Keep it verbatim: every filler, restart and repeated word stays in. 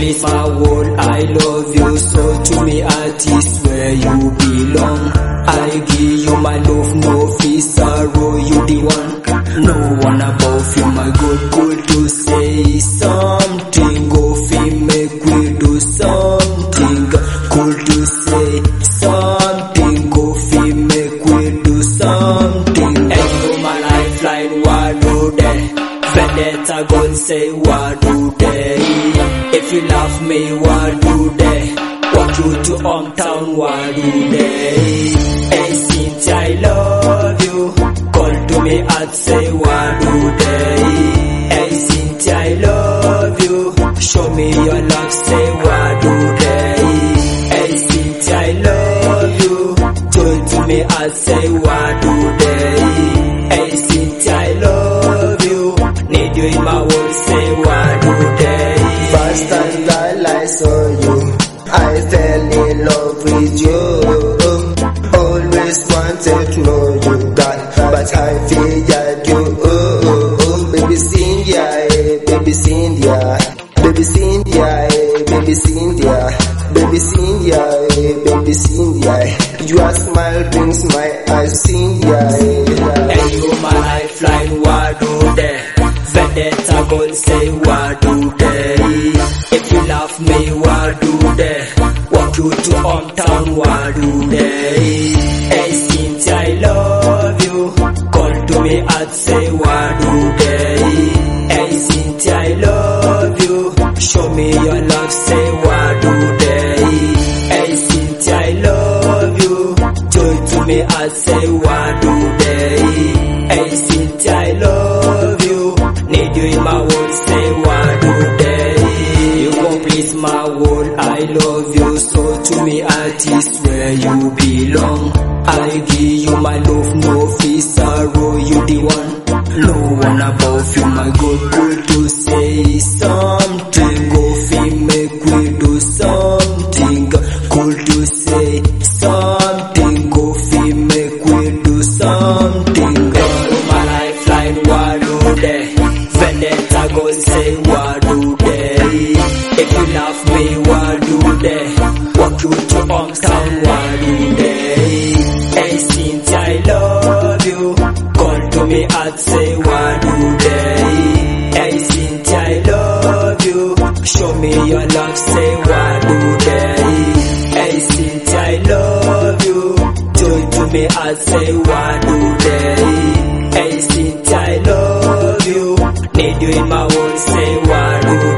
complete my world, I love you. So to me artist where you belong, I give you my love, no fee sorrow, you the one. No one above you, my good, good to say something. Go fee make we do something. Good to say something. Go fee make we do something. And you my lifeline, what do they? Vendetta gon' say what do they? If you love me, what do they? Walk you to hometown, what do they? Hey Cynthia, I love you. Call to me and say what do they? Hey Cynthia, I love you. Show me your love, say what do they? Hey Cynthia, I love you. Joy to me and say what do they? Hey Cynthia, I love you. Need you in my world, say what do they? First time girl I saw you, I fell in love with you. Always wanted to know you, girl, but I figured you. Oh, oh, oh. Baby Cynthia, eh, baby Cynthia, baby Cynthia, eh, baby Cynthia, baby Cynthia, eh, baby Cynthia. Your smile brings my eyes, Cynthia. Eh. And you my lifeline, what do they? Vendetta gon' say what do they? If you love me, what do they? Walk you to hometown, what do they? Hey Cynthia, I love you. Call to me and say what do they? Hey Cynthia, I love you. Show me your love, say what do they? Hey Cynthia, I love you. Joy to me and say what do they? Hey Cynthia, I love you. Need you in my world, say what do they? You complete my world, I love you. So to me artist where you belong, I give you my love, no fee sorrow, you the one. No one above you, my good, good to say something. Go fee make we do something. Good to say something. Go fee make we do something. Girl, my lifeline, what do they? Vendetta gon' say what do they? If you love me, what do they? Walk you to hometown, what do they? Hey Cynthia, I love you. Call to me and say what do they? Hey Cynthia, I love you. Show me your love, say what do they? Hey Cynthia, I love you. Joy to me and say what do they? Hey Cynthia, I love you. Need you in my world, say what do